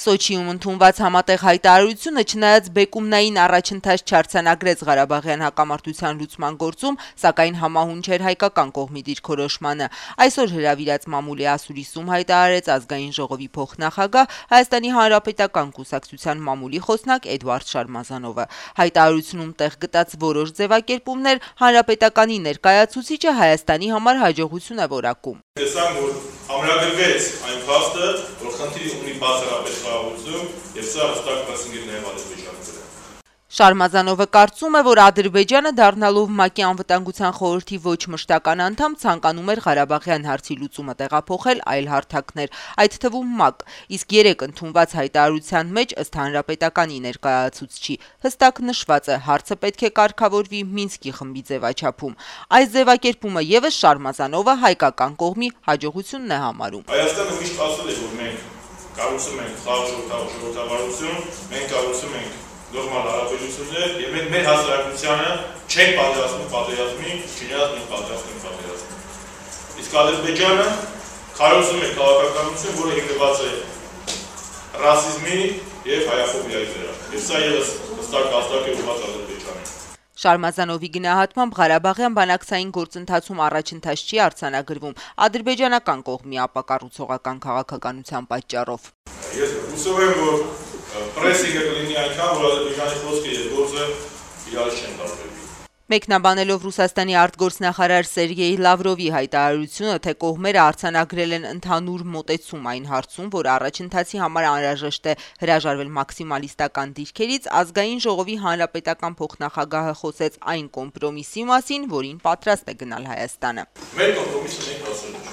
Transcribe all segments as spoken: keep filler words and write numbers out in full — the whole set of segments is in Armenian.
Սոչիում ընդունված համատեղ հայտարարությունը չնայած բեկումնային առաջընթաց չարձանագրեց Ղարաբաղյան հակամարտության լուծման գործում, սակայն համահունչ էր հայկական կողմի դիրքորոշմանը։ Այսօր հրավիրած մամուլի ասուլիսում հայտարարեց ազգային ժողովի փոխնախագահ Հայաստանի Հանրապետական կուսակցության մամուլի խոսնակ Էդվարդ Շարմազանովը։ Հայտարարությունում տեղ գտած որոշ ձևակերպումներ Հանրապետականի ներկայացուցիչը Հայաստանի համար հաջողություն է որակում։ Տեսանք, որ ամրագրվեց այն փաստը, որ խնդիրը ունի բացառապես խաղաղություն, եւ սա հստակ պրեսինգի նաև Ադրբեջանը կրել։ Շարմազանովը կարծում է, որ Ադրբեջանը դառնալով ՄԱԿ-ի անվտանգության խորհրդի ոչ մշտական անդամ ցանկանում էր Ղարաբաղյան հարցի լուծումը տեղափոխել այլ հարթակներ, այդ թվում ՄԱԿ, իսկ երեք ընդունված հայտարարության մեջ ըստ Հանրապետականի ներկայացուցչի հստակ նշված է հարցը պետք է կարգավորվի Մինսկի խմբի ձևաչափում։ Այս ձևակերպումը եւս Շարմազանովը հայկական կողմի հաջողությունն է համարում։ Հայաստանը միշտ ասել է, որ մենք կառուցում ենք խաղաղ ժողովրդավարություն, մենք կառուցում ենք նորմալ հարաբերություններ եւ մենք մեր հասարակությանը չենք պատրաստում պատերազմի, չնայած մենք պատրաստ ենք պատերազմի։ Իսկ Ադրբեջանը քարոզում է քաղաքականություն, որը հիմնված է ռասիզմի եւ հայաֆոբիայի վրա։ Եվ սա եւս հստակ հաստակ է ուղղված Ադրբեջանին։ Շարմազանովի գնահատմամբ Ղարաբաղյան բանակցային գործընթացում առաջընթաց չի արձանագրվում ադրբեջանական կողմի ապակառուցողական քաղաքականության պատճառով։ Ես հուսով եմ, որ պրեսինգը կլինի այնքան, որ Ադրբեջանի խոսքը եւ գործը իրար չեն տարբերվի։ Մեկնաբանելով Ռուսաստանի արտգործնախարար Սերգեյ Լավրովի հայտարարությունը, թե կողմերը արձանագրել են ընդհանուր մոտեցում այն հարցում, որ առաջընթացի համար անհրաժեշտ է հրաժարվել մաքսիմալիստական դիրքերից, ազգային ժողովի հանրապետական փոխնախագահը խոսեց այն կոմպրոմիսի մասին, որին պատրաստ է գնալ Հայաստանը։ Մեր կոմպրոմիսը մենք ասել ենք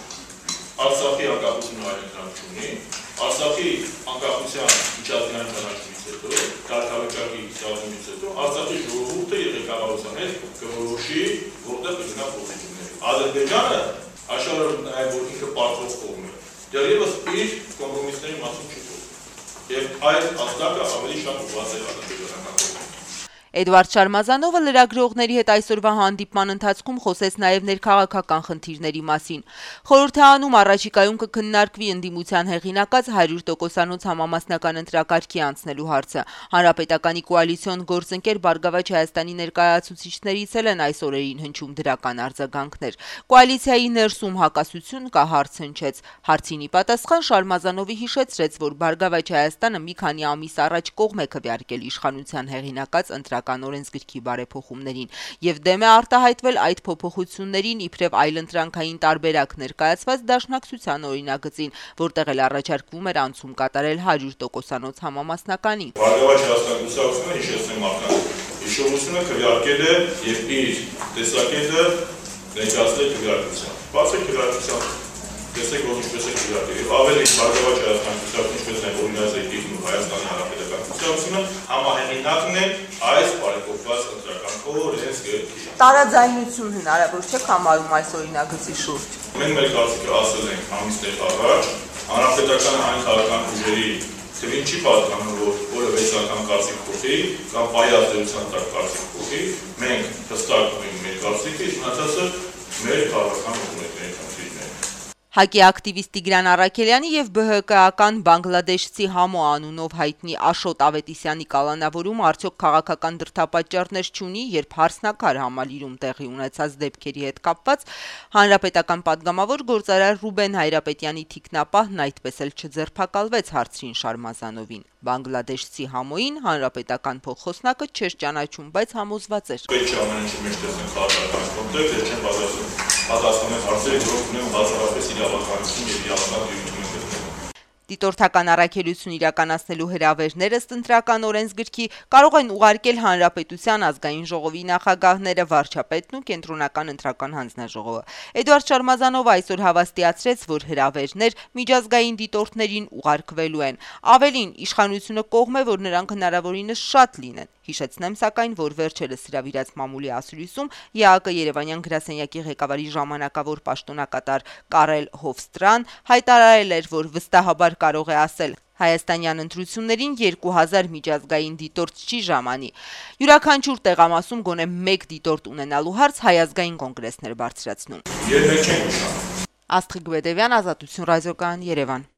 Արցախի անկախությունը այլընտրանք չունի, Արցախի անկախության միջազգային ճանաչումից հետո, կարգավիճակի ստեղծումից հետո Արցախի ժողովուրդը եւ ղեկավարության հետ կորոշի, որտեղ կգնա փոխությունների։ Ադրբեջանը աշխարհում նաեւ որ ինքը պարտվող կողմ է, դեռևս իր կոմպրոմիսների մասին չի խոսում։ Եվ այդ հաստակը ավելի շատ ուղղված է ադրբեջանական կողմին։ Էդվարդ Շարմազանովը լրագրողների հետ այսօրվա հանդիպման ընթացքում խոսեց նաև ներքաղաքական խնդիրների մասին։ Խորհրդարանում առաջիկայում կքննարկվի ընդդիմության հեղինակած հարյուր տոկոսանոց համամասնական ընտրակարգի անցնելու հարցը։ Հանրապետականի կոալիցիոն գործընկեր Բարգավաճ Հայաստանի ներկայացուցիչներից էլ են այս օրերին հնչում դրական արձագանքներ։ Կոալիցիայի ներսում հակասություն կա, հարց հնչեց։ Հարցին ի պատասխան Շարմազանովի հիշեցրեց, որ Բարգավաճ Հայաստանը մի քանի ամիս առաջ կողմ է քվեարկել իշխանության հեղինակած ընտրակարգ օրենսգրքի բարեփոխումներին եւ դեմ է արտահայտվել այդ փոփոխություններին իբրև այլընտրանքային տարբերակ ներկայացված դաշնակցության օրինագծին, որտեղ էլ առաջարկվում էր անցում կատարել հարյուր տոկոսանոց համամասնականի։ Բարգավաճ Հայաստանի կուսակցությունը հիշեցնեմ մարդկանց, հիշողությունը քվեարկել է եւ իր տեսակետը ներկայացրել քվեարկության։ Բացի քվեարկության տեսեք որ ինչպես է քվեարկել եւ ավելի Բարգավաճ Հայաստանի կուսակցությունը ինչպես է օրինաձ է դիմում Հայաստանի Հանրապետական կուսակցությունը համահեղինակն է այս բարեփոխված ընտրական օրենսգրքի։ Տարաձայնություն հնարավոր չէ համարում այս օրինագծի շուրջ։ Մենք մեր կարծիքը ասել ենք ամիսներ առաջ, հանրապետական այն քաղաքական ուժերի թվին չի պատկանում, որ որը վեց անգամ կարծիք փոխի կամ պայած դերության տակ կարծիք փոխի, մենք հստակում ենք մեր կարծիքը, մնացածը մեր քաղաքական ուժերի խնդիրներ։ ՀԱԿ-ի ակտիվիստ Տիգրան Առաքելյանի եւ ԲՀԿ-ական բանգլադեշցի Համո անունով հայտնի Աշոտ Ավետիսյանի կալանավորումը արդյոք քաղաքական դրդապատճառներ չունի, երբ հարսնաքար համալիրում տեղի ունեցած դեպքերի հետ կապված հանրապետական падգամավոր գործարար Ռուբեն Հայրապետյանի թիկնապահն այդպես էլ չձերբակալվեց, հարցրին Շարմազանովին։ Բանգլադեշցի Համոին հանրապետական փոխխոսնակը չէր ճանաչում, բայց համոզված էր։ Պետք է ամեն ինչը մեջ տեսնենք քաղաքական կոնտեքստ, եւ չեն պատասխանում պատասխանել հարցերի, որոնք ունեն բացառապես իրավականություն եւ իրավական դիրություն ունեն։ Դիտորդական առաքելություն իրականացնելու հրավերներ ըստ ընտրական օրենսգրքի կարող են ուղարկել Հանրապետության ազգային ժողովի նախագահները, վարչապետն ու կենտրոնական ընտրական հանձնաժողովը։ Էդվարդ Շարմազանովը այսօր հավաստիացրեց, որ հրավերներ միջազգային դիտորդներին ուղարկվելու են։ Ավելին, իշխանությունը կողմ է, որ նրանք հնարավորինս շատ լինեն։ Հիշեցնեմ սակայն, որ վերջերս հրավիրած մամուլի ասուլիսում ԵԱԿ Երևանյան գրասենյակի ղեկավարի ժամանակավոր պաշտոնակատար Կարել Հովստրան հայտարարել էր, որ վստահաբար կարող է ասել հայաստանյան ընտրություններին երկու հազար միջազգային դիտորդ չի ժամանի։ Յուրաքանչյուր տեղամասում գոնե մեկ դիտորդ ունենալու հարց հայազգային կոնգրեսներ բարձրացնում։ Երբեք չենք ուշանում։ Աստղիկ Բեդևյան, Ազատություն ռադիոկայան, Երևան։